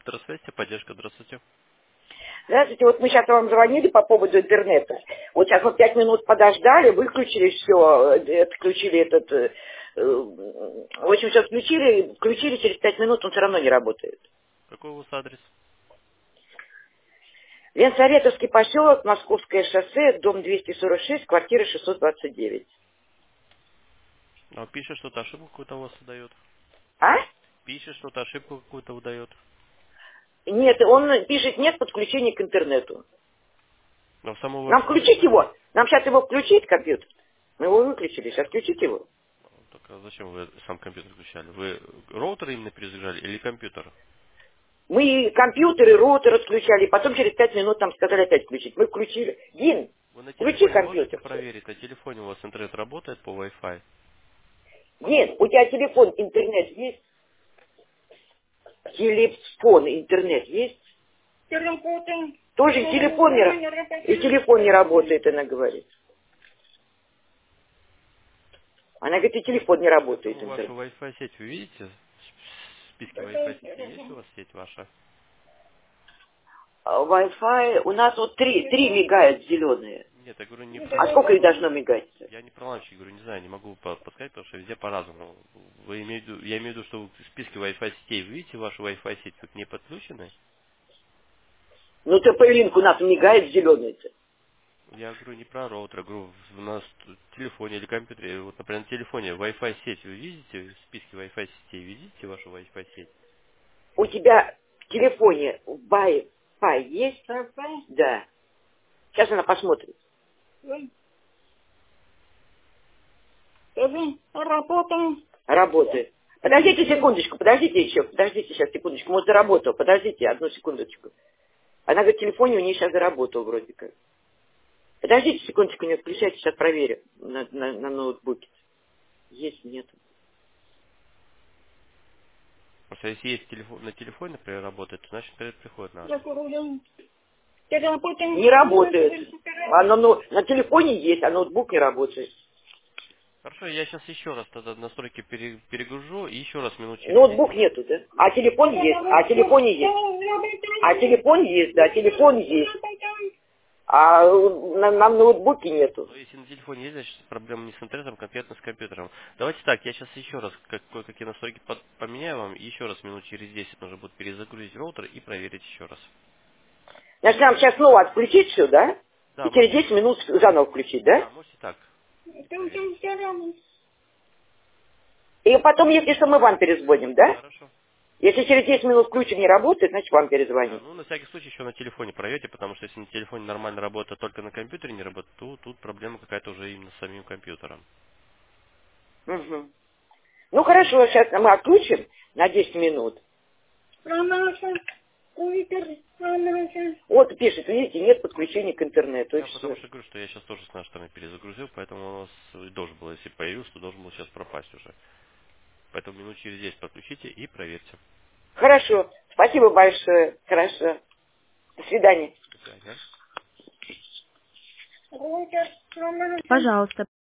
Электросвязь, поддержка, здравствуйте. Здравствуйте, вот мы сейчас вам звонили по поводу интернета. Вот сейчас вот 5 минут подождали, выключили все, отключили этот... в общем, сейчас включили, через 5 минут он все равно не работает. Какой у вас адрес? Ленсоветовский поселок, Московское шоссе, дом 246, квартира 629. А пишет, что-то ошибку какую-то у вас выдает. А? Пишет, что-то ошибку какую-то выдает. Нет, он пишет, нет подключения к интернету. Но в саму Нам включить Wi-Fi... его? Нам сейчас его включить, компьютер? Мы его выключили, сейчас включить его. Так, а зачем вы сам компьютер включали? Вы роутер именно перезагружали или компьютер? Мы и компьютер, и роутер отключали, потом через 5 минут нам сказали опять включить. Мы включили. Дин, Вы на включи телефоне можете компьютер. проверить? На телефоне у вас интернет работает по Wi-Fi? Нет, у тебя телефон, интернет есть? Телефон, интернет есть? Тоже телефон не, и телефон не работает, она говорит. Она говорит, и телефон не Вы работает, саму вашу интернет. Wi-Fi сеть вы видите? В списке Wi-Fi сети есть у вас сеть ваша? А Wi-Fi, у нас вот три мигают зеленые. Нет, я говорю не А сколько их должно мигать? Я не про лампочки говорю, не знаю, не могу подсказать, потому что везде по-разному. Я имею в виду, что в списке Wi-Fi сетей вы видите вашу Wi-Fi сеть, вы к ней подключены? Ну, ТП-линк у нас мигает зеленый-то. Я говорю не про роутер, я говорю на телефоне или компьютере. Вот, например, на телефоне Wi-Fi сеть вы видите, в списке Wi-Fi сетей видите вашу Wi-Fi сеть? У тебя в телефоне Wi-Fi есть? Да. Сейчас она посмотрит. Работает. Подождите секундочку, подождите еще, подождите сейчас секундочку, может заработал, подождите одну секундочку. Она говорит, в телефоне у нее сейчас заработал вроде как. Подождите секундочку, не отключайте, сейчас проверю на ноутбуке. Есть, нет. Просто если есть на телефоне, например, работает, то значит интернет приходит на адрес. Не работает. Оно на телефоне есть, а ноутбук не работает. Хорошо, я сейчас еще раз тогда настройки перегружу и еще раз минут через 10. Ноутбук нету, да? А телефон есть, а телефоне есть. А телефон есть, да, телефон есть. А на ноутбуке нету. Но если на телефоне есть, значит проблема не с интернетом, а конкретно с компьютером. Давайте так, я сейчас еще раз кое-какие настройки поменяю вам, и еще раз минут через 10 нужно будет перезагрузить роутер и проверить еще раз. Значит, нам сейчас снова отключить все, да? И Да, через можете, 10 минут заново включить, да? да, можете так. И проверить. И потом, если что, мы вам перезвоним, да? Хорошо. Если через 10 минут включим не работает, значит вам Да, перезвоним. ну на всякий случай еще на телефоне проверьте, потому что если на телефоне нормально работает, а только на компьютере не работает, то тут проблема какая-то уже именно с самим компьютером. Угу. Ну хорошо, сейчас мы отключим на 10 минут. Вот пишет, видите, нет подключения к интернету, и Я потому все. что говорю, что я сейчас тоже с нашей стороны перезагрузил, поэтому у нас должен был, если появился, то должен был сейчас пропасть уже. Поэтому минут через 10 подключите и проверьте. Хорошо, спасибо большое, хорошо. До свидания. До свидания. Пожалуйста,